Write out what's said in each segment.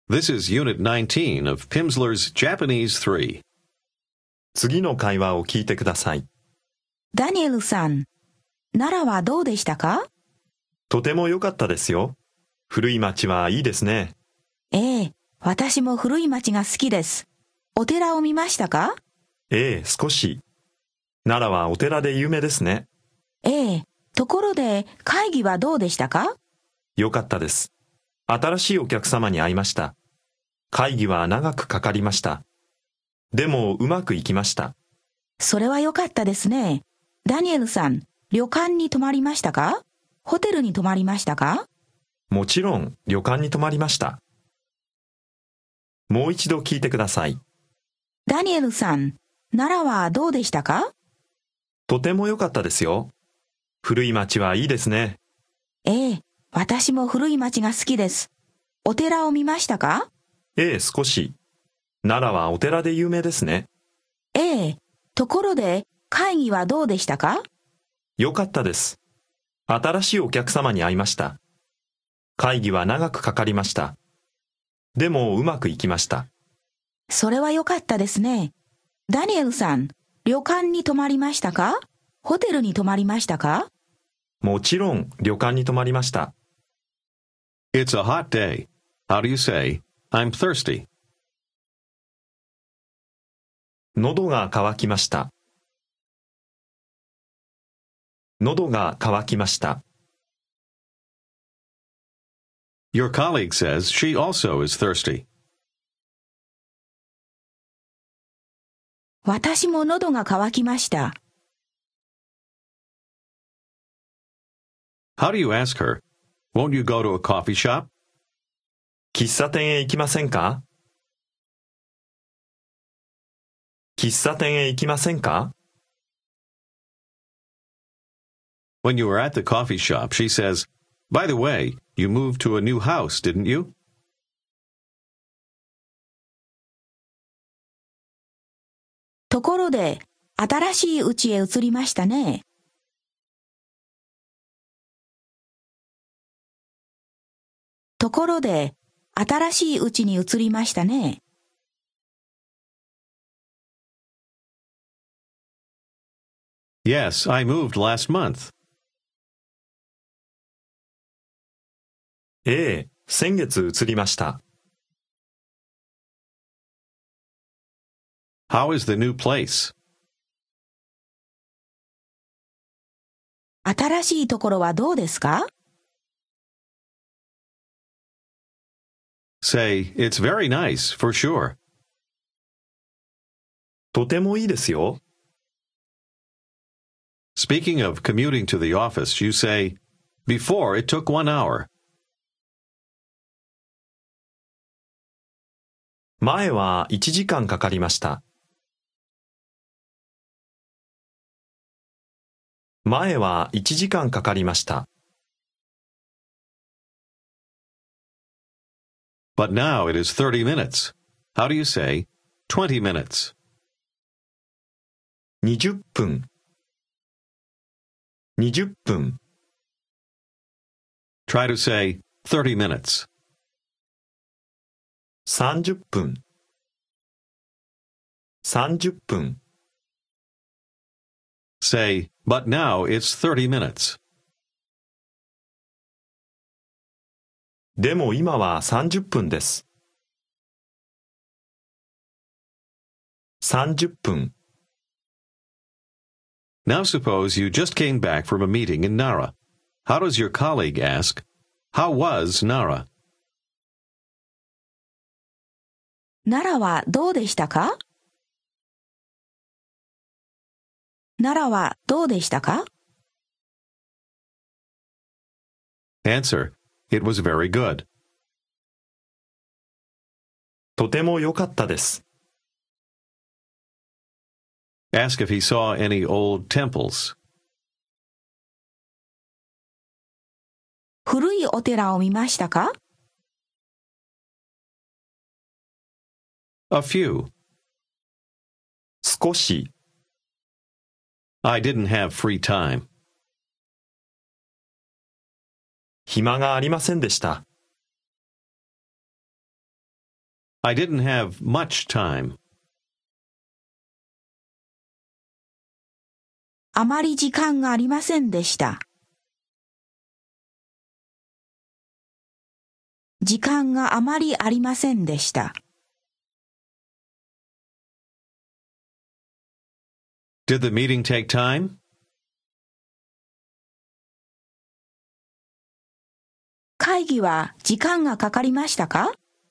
This is Unit 19 of Pimsleur's Japanese 3. 次の会話を聞いてください。 ダニエルさん、奈良はどうでしたか？ とても良かったですよ。古い町はいいですね。 ええ、私も古い町が好きです。お寺を見ましたか？ ええ、少し。奈良はお寺で有名ですね。 ええ、ところで会議はどうでしたか？ 良かったです。新しいお客様に会いました。会議は長くかかりました。でもうまくいきました。 それは良かったですね。ダニエルさん、旅館に泊まりましたか？ホテルに泊まりましたか？ もちろん旅館に泊まりました。もう一度聞いてください。 ダニエルさん、奈良はどうでしたか？ とても良かったですよ。古い町はいいですね。 ええ、私も古い町が好きです。お寺を見ましたか？ ええ、少し。奈良はお寺で有名ですね。 ええ、ところで会議はどうでしたか？ 良かったです。新しいお客様に会いました。会議は長くかかりました。でもうまくいきました。 それは良かったですね。ダニエルさん、旅館に泊まりましたか？ホテルに泊まりましたか？ もちろん旅館に泊まりました。 It's a hot day. How do you say, I'm thirsty? 喉が渇きました。喉が渇きました。 Your colleague says she also is thirsty. 私も喉が渇きました。 How do you ask her, won't you go to a coffee shop? 喫茶店へ行きませんか？喫茶店へ行きませんか？ When you were at the coffee shop, she says, By the way, you moved to a new house, didn't you? ところで、新しい家へ移りましたね。ところで、新しい家に移りましたね。 Yes, I moved last month. ええ、先月移りました。 How is the new place? 新しいところはどうですか？ Say, it's very nice, for sure. とてもいいですよ。 Speaking of commuting to the office, you say, Before it took 1 hour. 前は1時間かかりました。前は1時間かかりました。 But now it is 30 minutes. How do you say, 20 minutes? 20分。20分。 Try to say, 30 minutes. 30分。30分。 Say, But now it's 30 minutes. でも今は30分です。30分。 Now suppose you just came back from a meeting in Nara. How does your colleague ask, How was Nara? 奈良はどうでしたか？奈良はどうでしたか？ Answer, It was very good. とても良かったです。 Ask if he saw any old temples. 古いお寺を見ましたか？ A few. 少し。 I didn't have free time. 暇がありませんでした。 I didn't have much time. あまり時間がありませんでした。時間があまりありませんでした。 Did the meeting take time? 会議は時間がかかりましたか？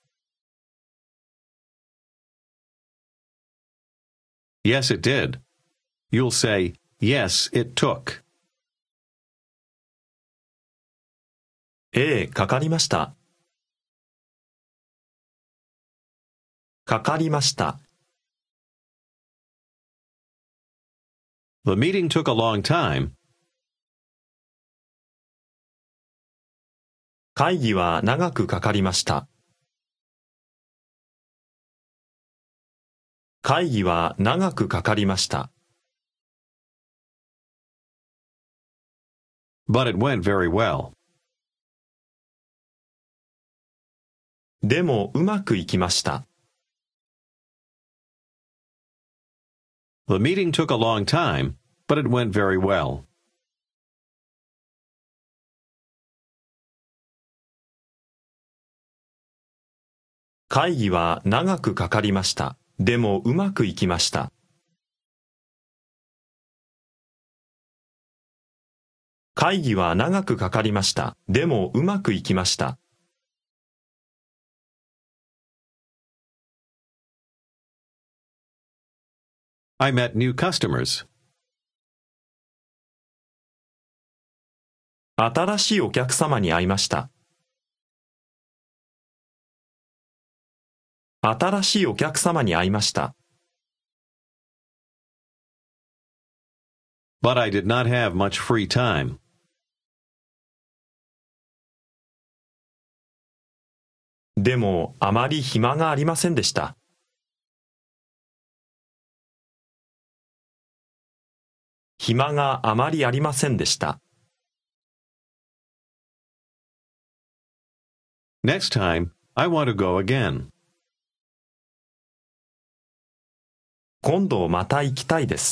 Yes, it did. You'll say, yes, it took. ええ、かかりました。かかりました。 The meeting took a long time. 会議は長くかかりました。会議は長くかかりました。 But it went very well. でもうまくいきました。 The meeting took a long time, but it went very well. 「会議は長くかかりました。でもうまくいきました。会議は長くかかりました。でもうまくいきました。 I met new customers. 新しいお客様に会いました。新しいお客様に会いました。 But I did not have much free time. でもあまり暇がありませんでした。暇があまりありませんでした。 Next time, I want to go again. 今度また行きたいです。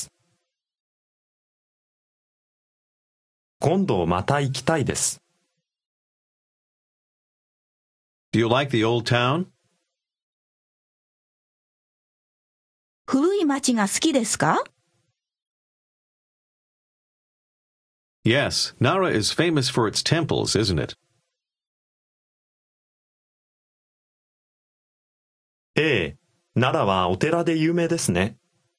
今度また行きたいです。 Do you like the old town? 古い町が好きですか？ Yes, Nara is famous for its temples, isn't it? ええ、奈良はお寺で有名ですね。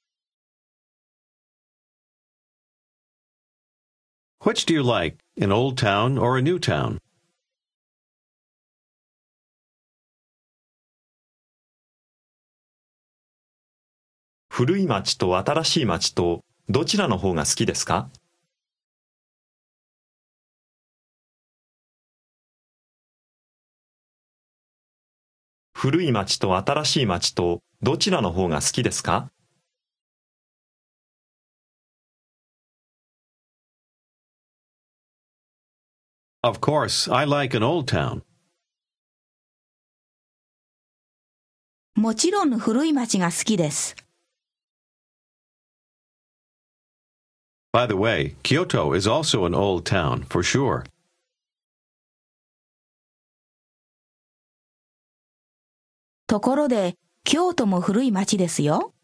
Which do you like, an old town or a new town? 古い町と新しい町とどちらの方が好きですか？古い町と新しい町とどちらの方が好きですか？ Of course, I like an old town. もちろん古い町が好きです。 By the way, Kyoto is also an old town, for sure. ところで、京都も古い町ですよ。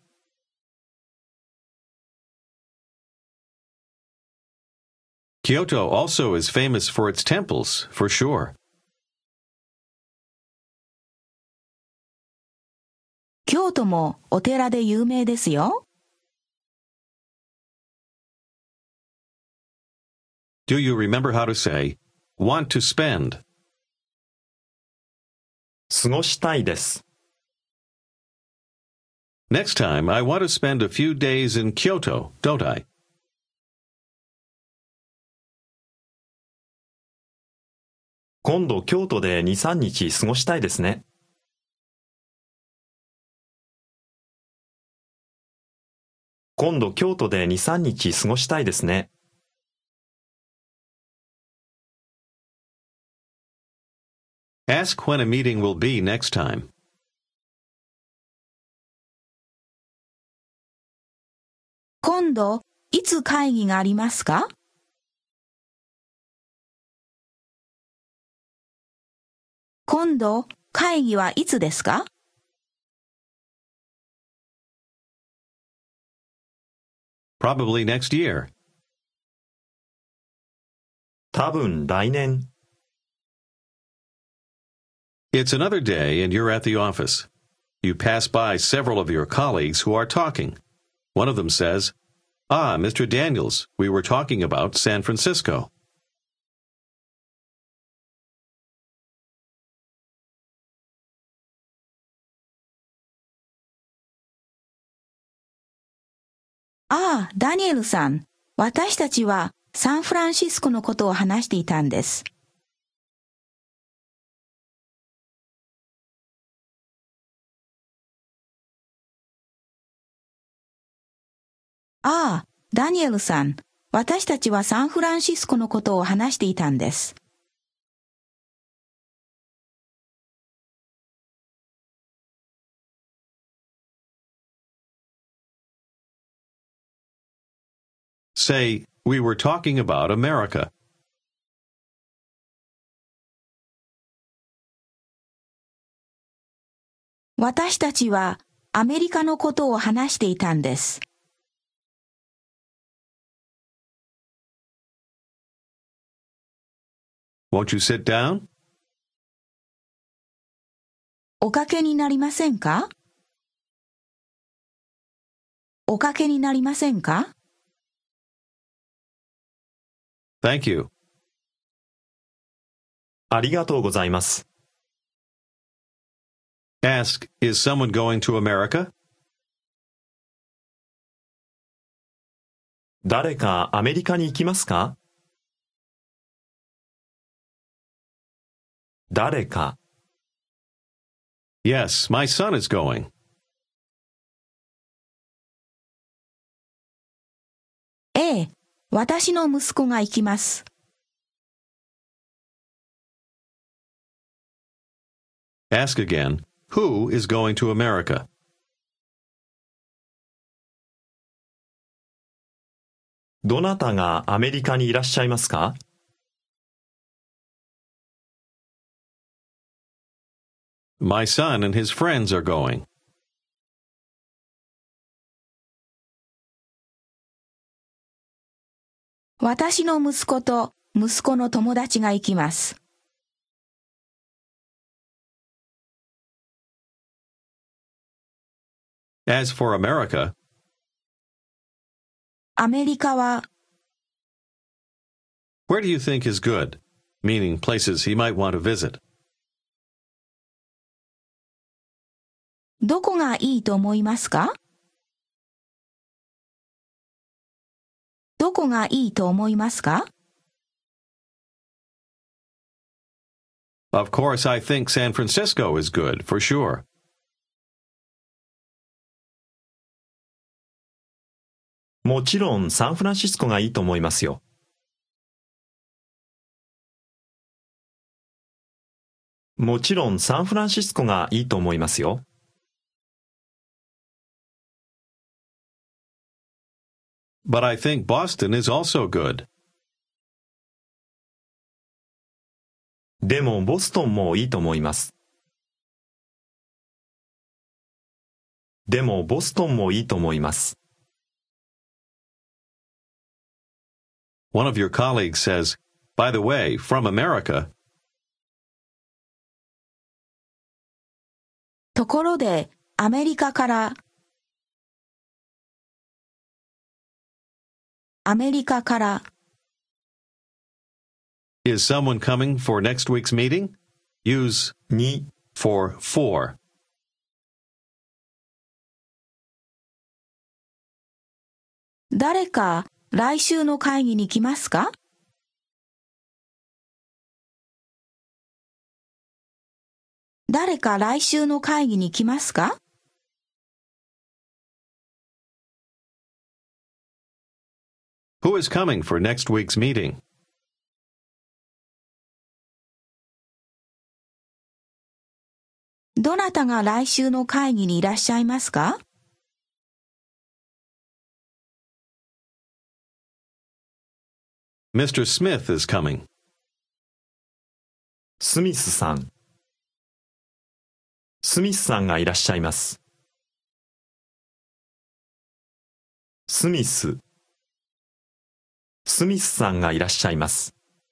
Kyoto also is famous for its temples, for sure. 京都もお寺で有名ですよ。 Do you remember how to say, want to spend? 過ごしたいです。 Next time, I want to spend a few days in Kyoto, don't I? 今度京都で2、3日過ごしたいですね。今度京都で2、3日過ごしたいですね。 Ask when a meeting will be next time. 今度、いつ会議がありますか？今度、会議はいつですか？ Probably next year. 多分来年。 It's another day and you're at the office. You pass by several of your colleagues who are talking. One of them says, "Ah, Mr. Daniels, we were talking about San Francisco." ああ、ダニエルさん。私たちはサンフランシスコのことを話していたんです。ああ、ダニエルさん。私たちはサンフランシスコのことを話していたんです。 Say, we were talking about America. 私たちはアメリカのことを話していたんです。 Won't you sit down? おかけになりませんか？おかけになりませんか？ Thank you. ありがとうございます。 Ask, is someone going to America? 誰かアメリカに行きますか？誰か。 Yes, my son is going. ええ、私の息子が行きます。 Ask again, who is going to America? どなたがアメリカにいらっしゃいますか？ My son and his friends are going. 私の息子と息子の友達が行きます。 As for America, アメリカは where do you think is good? Meaning places he might want to visit. どこがいいと思いますか？どこがいいと思いますか？ Of course, I think San Francisco is good, for sure. もちろんサンフランシスコがいいと思いますよ。もちろんサンフランシスコがいいと思いますよ。 But I think Boston is also good. でもボストンもいいと思います。でもボストンもいいと思います。 One of your colleagues says, "By the way, from America." ところで、アメリカから、アメリカから、 Is someone coming for next week's meeting? Use に、 for. 誰か来週の会議に来ますか？誰か来週の会議に来ますか？ Who is coming for next week's meeting? どなたが来週の会議にいらっしゃいますか？ Mr. Smith is coming. スミスさん。スミスさんがいらっしゃいます。スミス。スミスさんがいらっしゃいます。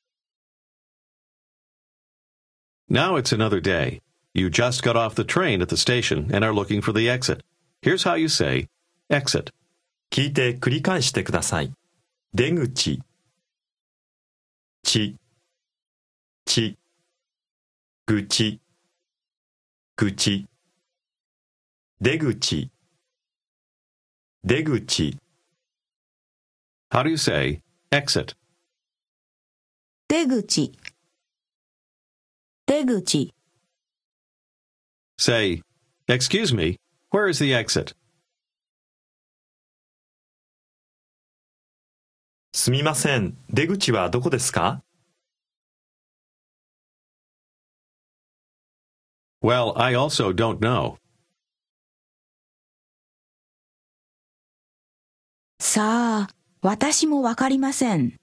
Now it's another day. You just got off the train at the station and are looking for the exit. Here's how you say, exit. 聞いて繰り返してください。出口。ち。口。口。出口。出口。 How do you say, exit? 出口。出口。 Say, excuse me, where is the exit? すみません、出口はどこですか？ Well, I also don't know. さあ、私もわかりません。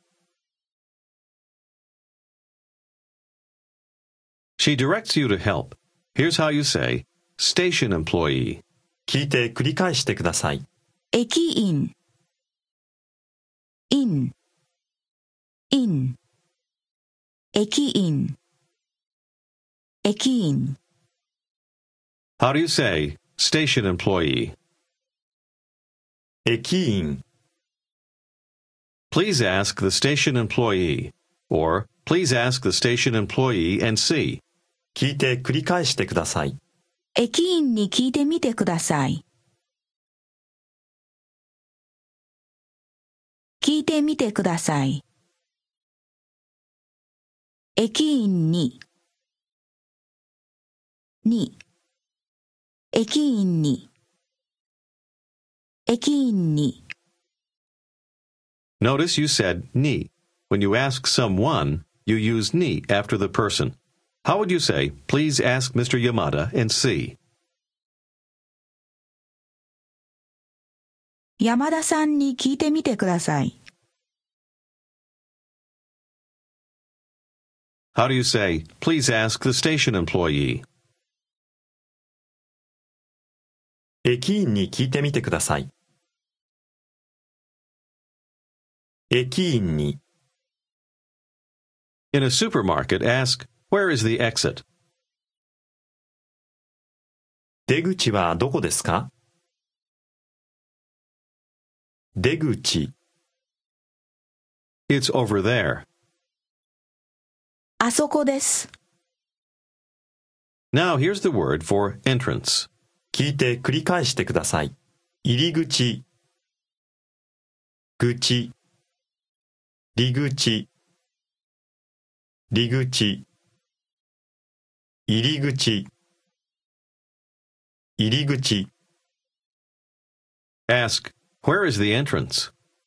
She directs you to help. Here's how you say, station employee. 聞いて繰り返してください。 駅員。員。員。駅員。駅員。 How do you say, station employee? 駅員。 Please ask the station employee. Or, please ask the station employee and see. 聞いて繰り返してください。 駅員に聞いてみてください。聞いてみてください。駅員に。駅員に。駅員に。 Notice you said ni. When you ask someone, you use ni after the person. How would you say, please ask Mr. Yamada and see? 山田さんに聞いてみてください。 How do you say, please ask the station employee? 駅員に聞いてみてください。駅員に。 In a supermarket, ask, where is the exit? 出口はどこですか？出口。 It's over there. あそこです。 Now here's the word for entrance. 聞いて繰り返してください。入り口。口。入口。入口。入り口。入り口。 Ask, where is the entrance?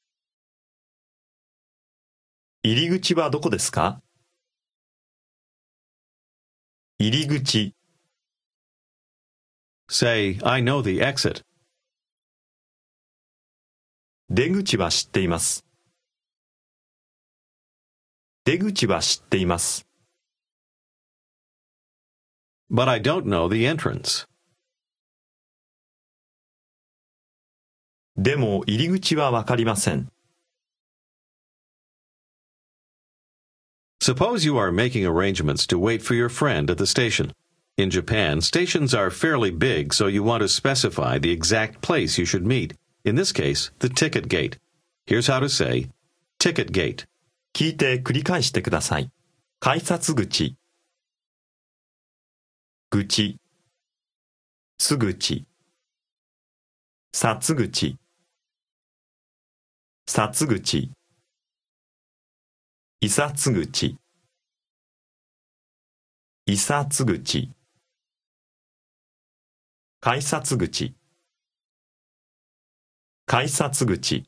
入り口はどこですか？入り口。 Say, I know the exit. 出口は知っています。出口は知っています。 But I don't know the entrance. でも入り口はわかりません。 Suppose you are making arrangements to wait for your friend at the station. In Japan, stations are fairly big, so you want to specify the exact place you should meet. In this case, the ticket gate. Here's how to say, ticket gate. 聞いて繰り返してください。改札口。口。津口。札口。札口。いさつ口。いさつ口。改札口。改札口。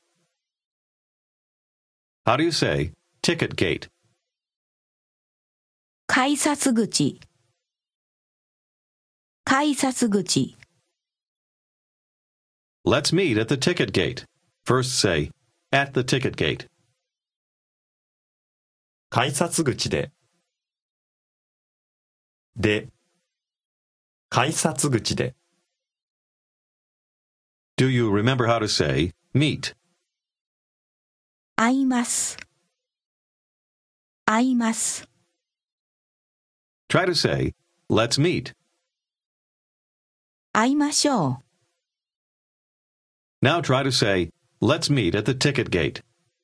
How do you say, ticket gate? 改札口。改札口。 Let's meet at the ticket gate. First say, at the ticket gate. 改札口で、改札口で。 Do you remember how to say meet? 会います。会います。 Try to say, let's meet. 会いましょう。 Now try to say, let's meet at the ticket gate.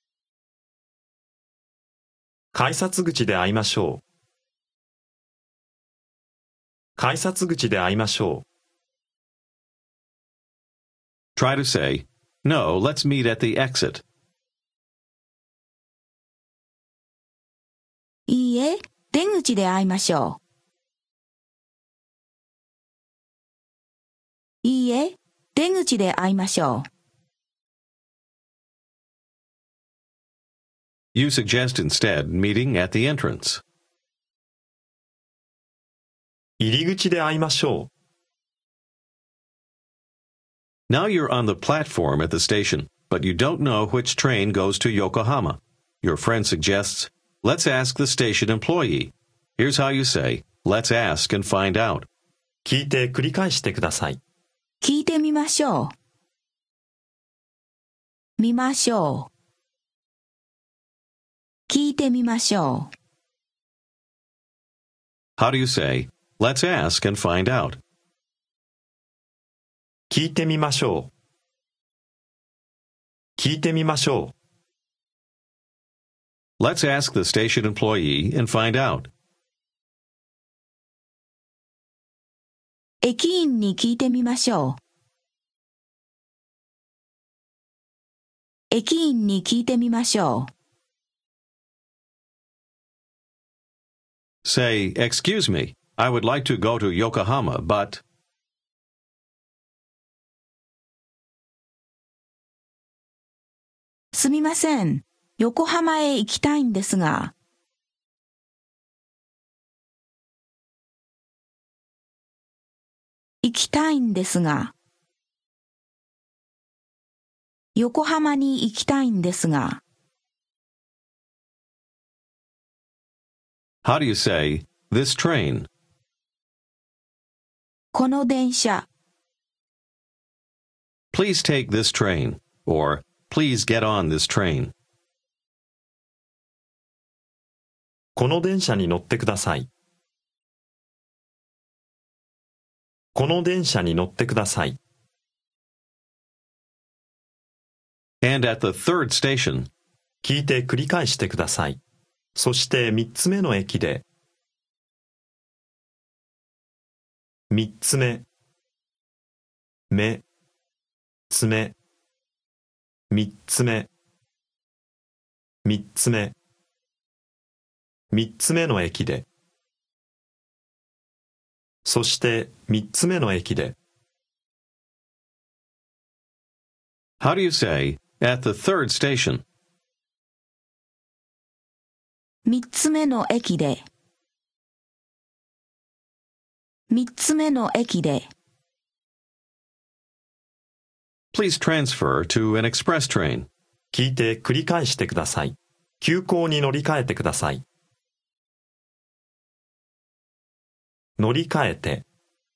改札口で会いましょう。改札口で会いましょう。 Try to say, no, let's meet at the exit. いいえ、出口で会いましょう。いいえ、出口で会いましょう。 You suggest instead meeting at the entrance. 入り口で会いましょう。 Now you're on the platform at the station, but you don't know which train goes to Yokohama. Your friend suggests, let's ask the station employee. Here's how you say, let's ask and find out. 聞いて繰り返してください。 聞いてみましょう。見ましょう。聞いてみましょう。 How do you say, let's ask and find out? 聞いてみましょう。聞いてみましょう。 Let's ask the station employee and find out. 駅員に聞いてみましょう。駅員に聞いてみましょう。 Say, excuse me, I would like to go to Yokohama, but... すみません。横浜へ行きたいんですが。行きたいんですが。横浜に行きたいんですが。 How do you say, this train? この電車。 Please take this train, or please get on this train. この電車に乗ってください。この電車に乗ってください。 And at the third station, 聞いて繰り返してください。そして三つ目の駅で、三つ目、目、爪、三つ目、三つ目、三つ目の駅で、そして三つ目の駅で。 how do you say, at the third station? 三つ目の駅で。三つ目の駅で。 Please transfer to an express train. 聞いて繰り返してください。急行に乗り換えてください。乗り換えて、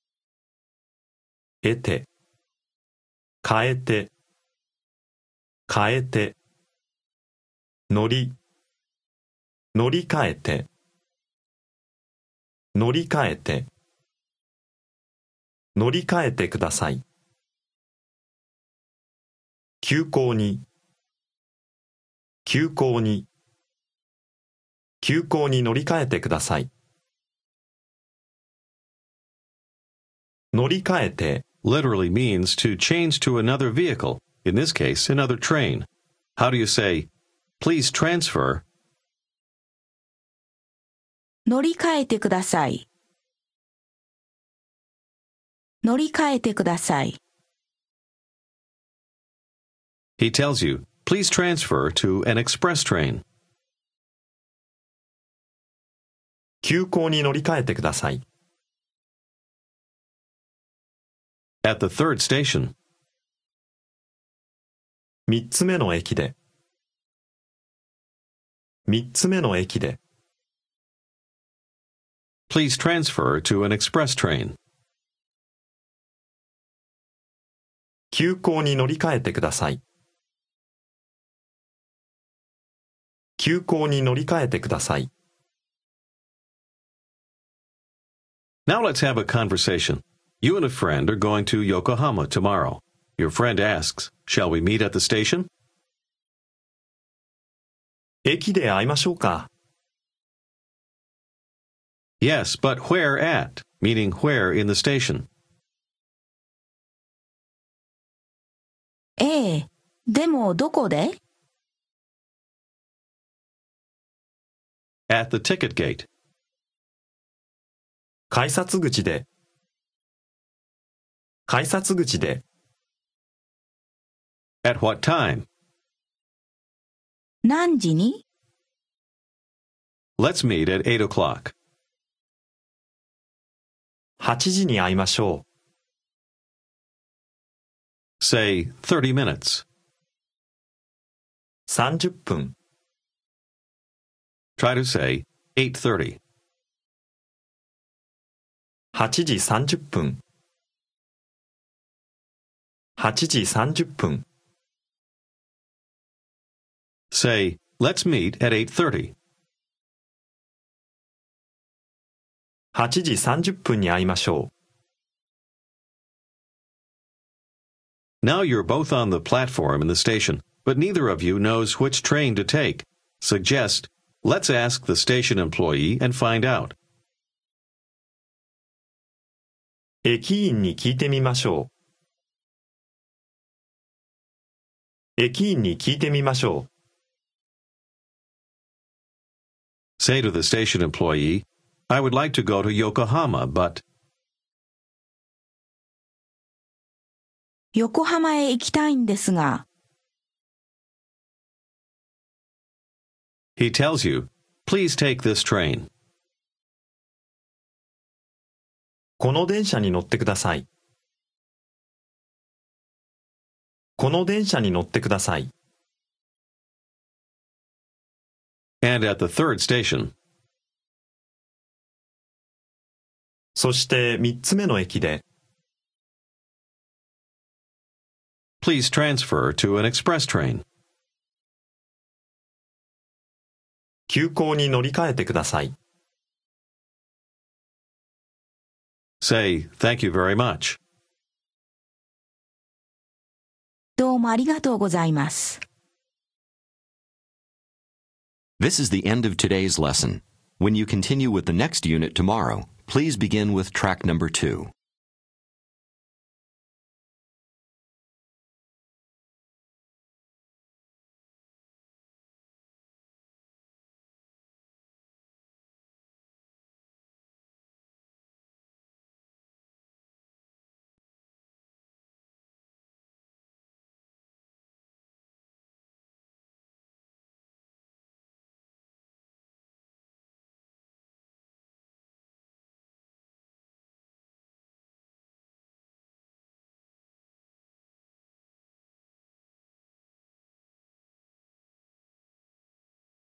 得て、変えて、変えて、乗り換えて、乗り換えて、乗り換えてください。急行に、急行に、急行に乗り換えてください。乗り換えて literally means to change to another vehicle, in this case, another train. How do you say, please transfer? 乗り換えてください。乗り換えてください。 He tells you, please transfer to an express train. 急行に乗り換えてください。 At the third station, 三つ目の駅で。 3つ目の駅で。 Please transfer to an express train. 急行に乗り換えてください。急行に乗り換えてください。 Now let's have a conversation. You and a friend are going to Yokohama tomorrow. Your friend asks, "Shall we meet at the station?" 駅で会いましょうか。 Yes, but where at? Meaning where in the station? ええ、でもどこで？ At the ticket gate. 改札口で。改札口で。 At what time? 何時に？ Let's meet at 8 o'clock. 8時に会いましょう。 Say 30 minutes. 30分。 Try to say 8:30. 8時30分。8時30分。 Say, "Let's meet at 8:30. 8時30分に会いましょう。 Now you're both on the platform in the station, but neither of you knows which train to take. Suggest, "Let's ask the station employee and find out." 駅員に聞いてみましょう。駅員に聞いてみましょう。 Say to the station employee, "I would like to go to Yokohama, but..." 横浜へ行きたいんですが。 He tells you, "Please take this train." この電車に乗ってください。この電車に乗ってください。 And at the third station, そして3つ目の駅で。 please transfer to an express train. 急行に乗り換えてください。 Say, "Thank you very much." どうもありがとうございます。 This is the end of today's lesson. When you continue with the next unit tomorrow, please begin with track number 2.